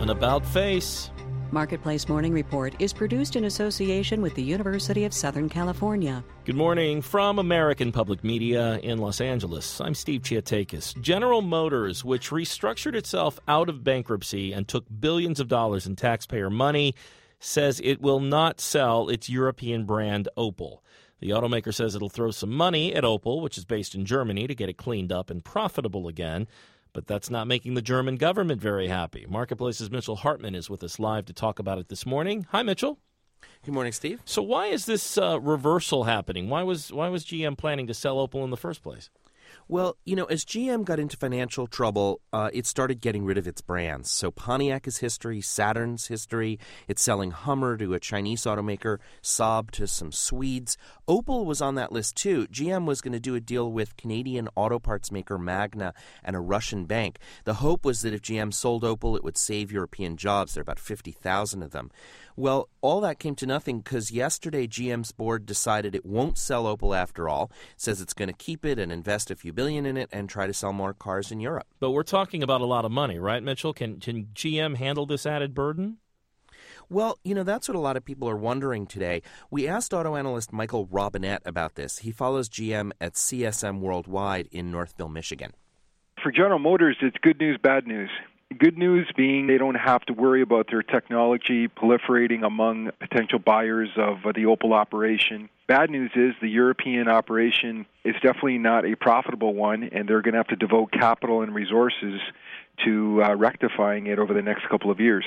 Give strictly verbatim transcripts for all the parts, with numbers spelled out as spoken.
an about-face. Marketplace Morning Report is produced in association with the University of Southern California. Good morning from American Public Media in Los Angeles. I'm Steve Chiatakis. General Motors, which restructured itself out of bankruptcy and took billions of dollars in taxpayer money, says it will not sell its European brand Opel. The automaker says it'll throw some money at Opel, which is based in Germany, to get it cleaned up and profitable again. But that's not making the German government very happy. Marketplace's Mitchell Hartman is with us live to talk about it this morning. Hi, Mitchell. Good morning, Steve. So why is this uh, reversal happening? Why was why was G M planning to sell Opel in the first place? Well, you know, as G M got into financial trouble, uh, it started getting rid of its brands. So Pontiac is history, Saturn's history. It's selling Hummer to a Chinese automaker, Saab to some Swedes. Opel was on that list, too. G M was going to do a deal with Canadian auto parts maker Magna and a Russian bank. The hope was that if G M sold Opel, it would save European jobs. There are about fifty thousand of them. Well, all that came to nothing because yesterday G M's board decided it won't sell Opel after all. It says it's going to keep it and invest a few billion in it and try to sell more cars in Europe. But we're talking about a lot of money, right, Mitchell? Can, can G M handle this added burden? Well, you know, that's what a lot of people are wondering today. We asked auto analyst Michael Robinette about this. He follows G M at C S M Worldwide in Northville, Michigan. For General Motors, it's good news, bad news. Good news being they don't have to worry about their technology proliferating among potential buyers of uh, the Opel operation. Bad news is the European operation is definitely not a profitable one, and they're going to have to devote capital and resources to uh, rectifying it over the next couple of years.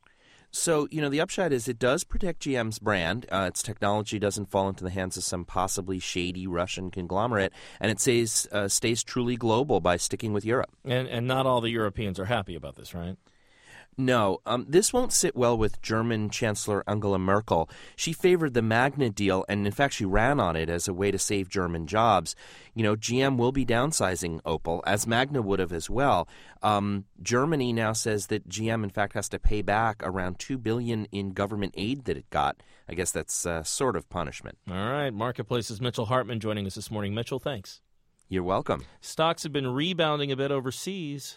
So, you know, the upshot is it does protect G M's brand. Uh, its technology doesn't fall into the hands of some possibly shady Russian conglomerate, and it stays, uh, stays truly global by sticking with Europe. And and not all the Europeans are happy about this, right? No, um, this won't sit well with German Chancellor Angela Merkel. She favored the Magna deal, and in fact she ran on it as a way to save German jobs. You know, G M will be downsizing Opel, as Magna would have as well. Um, Germany now says that G M, in fact, has to pay back around two billion dollars in government aid that it got. I guess that's uh, sort of punishment. All right. Marketplace's Mitchell Hartman joining us this morning. Mitchell, thanks. You're welcome. Stocks have been rebounding a bit overseas.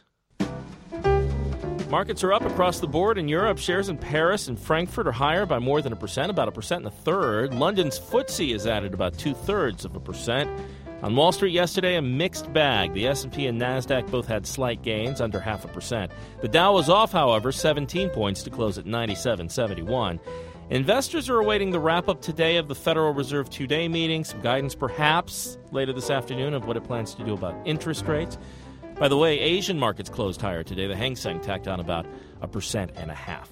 Markets are up across the board in Europe. Shares in Paris and Frankfurt are higher by more than a percent, about a percent and a third. London's F T S E is added about two-thirds of a percent. On Wall Street yesterday, a mixed bag. The S and P and NASDAQ both had slight gains, under half a percent. The Dow was off, however, seventeen points to close at ninety-seven seventy-one. Investors are awaiting the wrap-up today of the Federal Reserve two-day meeting. Some guidance perhaps later this afternoon of what it plans to do about interest rates. By the way, Asian markets closed higher today. The Hang Seng tacked on about a percent and a half.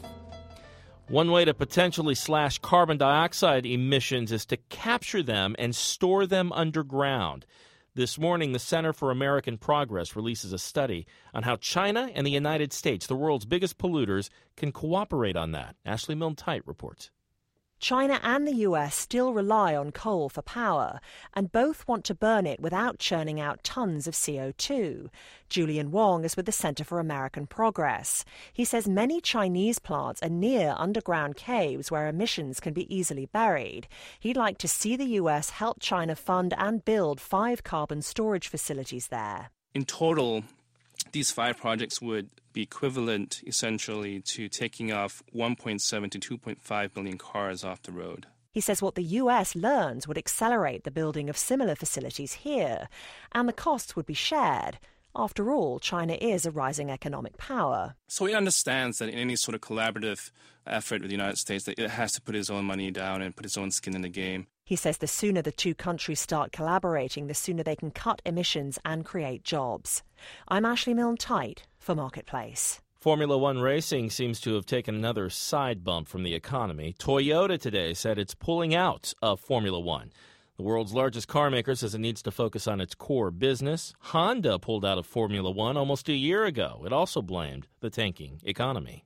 One way to potentially slash carbon dioxide emissions is to capture them and store them underground. This morning, the Center for American Progress releases a study on how China and the United States, the world's biggest polluters, can cooperate on that. Ashley Milne-Tite reports. China and the U S still rely on coal for power, and both want to burn it without churning out tons of C O two. Julian Wong is with the Center for American Progress. He says many Chinese plants are near underground caves where emissions can be easily buried. He'd like to see the U S help China fund and build five carbon storage facilities there. In total, these five projects would be equivalent, essentially, to taking off one point seven to two point five million cars off the road. He says what the U S learns would accelerate the building of similar facilities here, and the costs would be shared. After all, China is a rising economic power. So he understands that in any sort of collaborative effort with the United States, that it has to put its own money down and put its own skin in the game. He says the sooner the two countries start collaborating, the sooner they can cut emissions and create jobs. I'm Ashley Milne-Tite for Marketplace. Formula One racing seems to have taken another side bump from the economy. Toyota today said it's pulling out of Formula One. The world's largest car maker says it needs to focus on its core business. Honda pulled out of Formula One almost a year ago. It also blamed the tanking economy.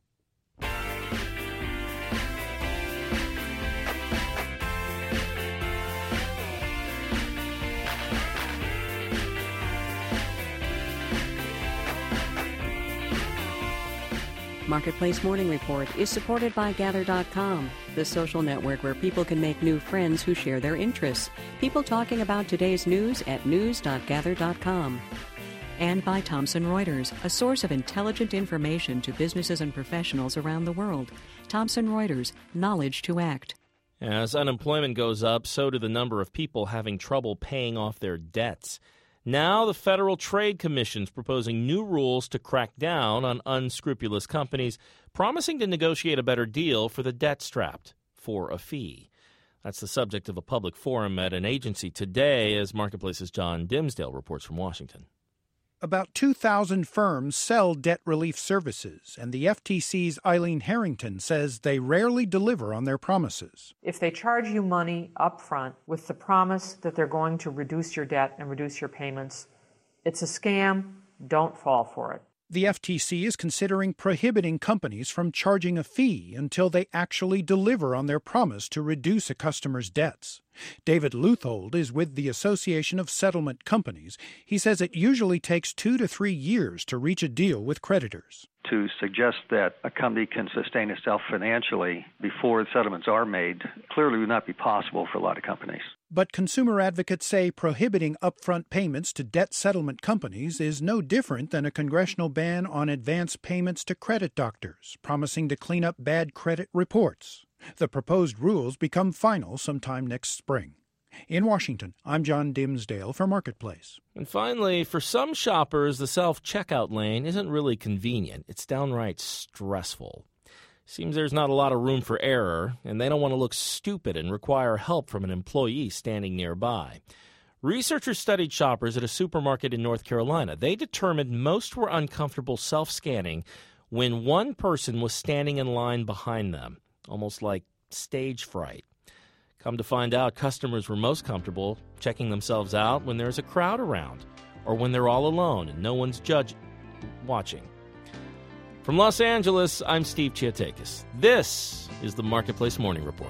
Marketplace Morning Report is supported by Gather dot com, the social network where people can make new friends who share their interests. People talking about today's news at news dot gather dot com. And by Thomson Reuters, a source of intelligent information to businesses and professionals around the world. Thomson Reuters, knowledge to act. As unemployment goes up, so do the number of people having trouble paying off their debts. Now the Federal Trade Commission is proposing new rules to crack down on unscrupulous companies, promising to negotiate a better deal for the debt-strapped for a fee. That's the subject of a public forum at an agency today, as Marketplace's John Dimsdale reports from Washington. About two thousand firms sell debt relief services, and the F T C's Eileen Harrington says they rarely deliver on their promises. If they charge you money up front with the promise that they're going to reduce your debt and reduce your payments, it's a scam. Don't fall for it. The F T C is considering prohibiting companies from charging a fee until they actually deliver on their promise to reduce a customer's debts. David Luthold is with the Association of Settlement Companies. He says it usually takes two to three years to reach a deal with creditors. To suggest that a company can sustain itself financially before settlements are made clearly would not be possible for a lot of companies. But consumer advocates say prohibiting upfront payments to debt settlement companies is no different than a congressional ban on advance payments to credit doctors, promising to clean up bad credit reports. The proposed rules become final sometime next spring. In Washington, I'm John Dimsdale for Marketplace. And finally, for some shoppers, the self-checkout lane isn't really convenient. It's downright stressful. Seems there's not a lot of room for error, and they don't want to look stupid and require help from an employee standing nearby. Researchers studied shoppers at a supermarket in North Carolina. They determined most were uncomfortable self-scanning when one person was standing in line behind them, almost like stage fright. Come to find out, customers were most comfortable checking themselves out when there's a crowd around or when they're all alone and no one's judge watching. From Los Angeles, I'm Steve Chiatakis. This is the Marketplace Morning Report.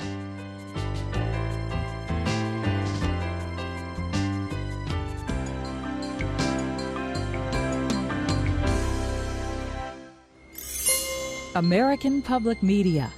American Public Media.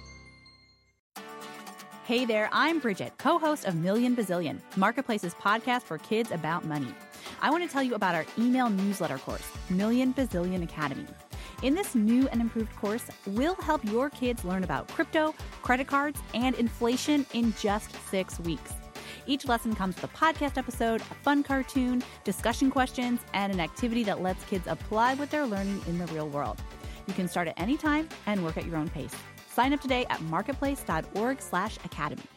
Hey there, I'm Bridget, co-host of Million Bazillion, Marketplace's podcast for kids about money. I want to tell you about our email newsletter course, Million Bazillion Academy. In this new and improved course, we'll help your kids learn about crypto, credit cards, and inflation in just six weeks. Each lesson comes with a podcast episode, a fun cartoon, discussion questions, and an activity that lets kids apply what they're learning in the real world. You can start at any time and work at your own pace. Sign up today at marketplace.org slash academy.